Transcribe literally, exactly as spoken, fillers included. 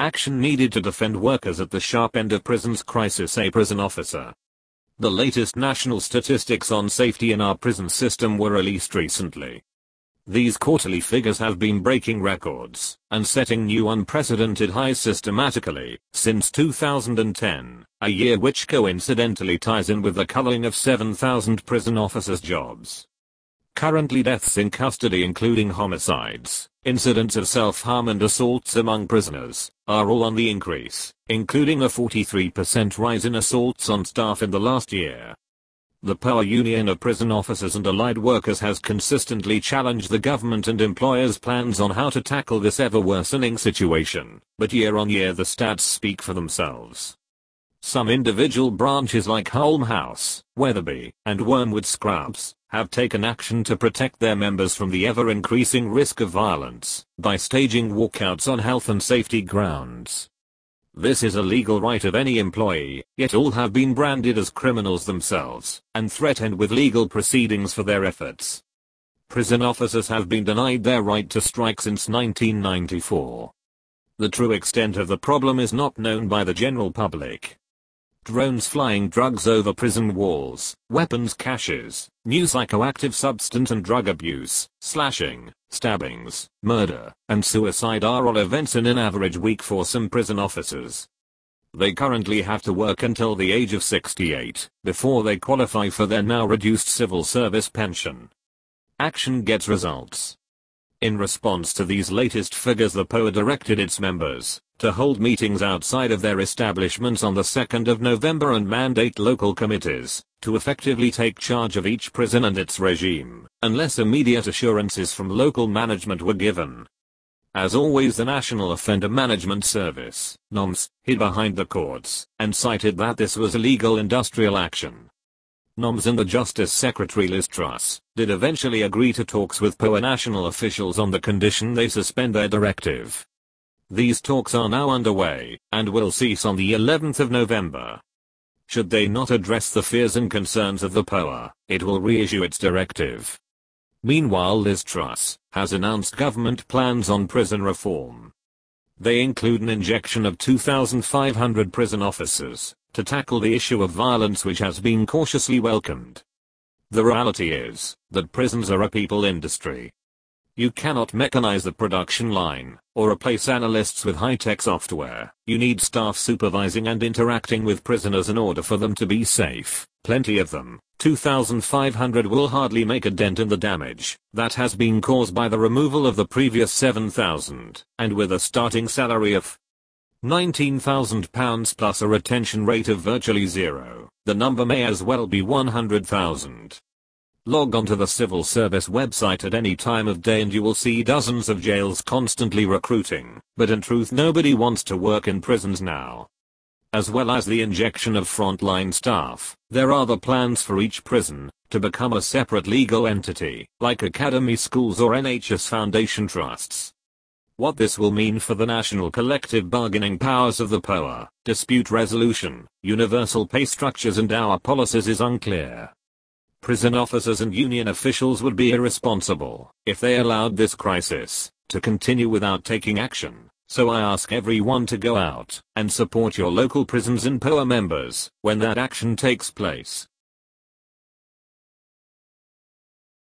Action needed to defend workers at the sharp end of prison's crisis, a prison officer. The latest national statistics on safety in our prison system were released recently. These quarterly figures have been breaking records and setting new unprecedented highs systematically since two thousand ten, a year which coincidentally ties in with the culling of seven thousand prison officers' jobs. Currently, deaths in custody, including homicides, incidents of self-harm and assaults among prisoners, are all on the increase, including a forty-three percent rise in assaults on staff in the last year. The P O A Union of Prison Officers and Allied Workers has consistently challenged the government and employers' plans on how to tackle this ever-worsening situation, but year on year the stats speak for themselves. Some individual branches like Holme House, Wetherby, and Wormwood Scrubs have taken action to protect their members from the ever-increasing risk of violence by staging walkouts on health and safety grounds. This is a legal right of any employee, yet all have been branded as criminals themselves and threatened with legal proceedings for their efforts. Prison officers have been denied their right to strike since nineteen ninety-four. The true extent of the problem is not known by the general public. Drones flying drugs over prison walls, weapons caches, new psychoactive substance and drug abuse, slashing, stabbings, murder, and suicide are all events in an average week for some prison officers. They currently have to work until the age of sixty-eight before they qualify for their now reduced civil service pension. Action gets results. In response to these latest figures, the P O A directed its members to hold meetings outside of their establishments on the second of November and mandate local committees to effectively take charge of each prison and its regime, unless immediate assurances from local management were given. As always, the National Offender Management Service, NOMS, hid behind the courts and cited that this was illegal industrial action. NOMS and the Justice Secretary Liz Truss did eventually agree to talks with P O A national officials on the condition they suspend their directive. These talks are now underway and will cease on the eleventh of November. Should they not address the fears and concerns of the P O A, it will reissue its directive. Meanwhile, Liz Truss has announced government plans on prison reform. They include an injection of two thousand five hundred prison officers to tackle the issue of violence, which has been cautiously welcomed. The reality is that prisons are a people industry. You cannot mechanize the production line or replace analysts with high-tech software. You need staff supervising and interacting with prisoners in order for them to be safe. Plenty of them, two thousand five hundred, will hardly make a dent in the damage that has been caused by the removal of the previous seven thousand, and with a starting salary of nineteen thousand pounds plus a retention rate of virtually zero, the number may as well be one hundred thousand. Log on to the civil service website at any time of day and you will see dozens of jails constantly recruiting, but in truth nobody wants to work in prisons now. As well as the injection of frontline staff, there are the plans for each prison to become a separate legal entity, like academy schools or N H S foundation trusts. What this will mean for the national collective bargaining powers of the P O A, dispute resolution, universal pay structures and our policies is unclear. Prison officers and union officials would be irresponsible if they allowed this crisis to continue without taking action. So I ask everyone to go out and support your local prisons and P O A members when that action takes place.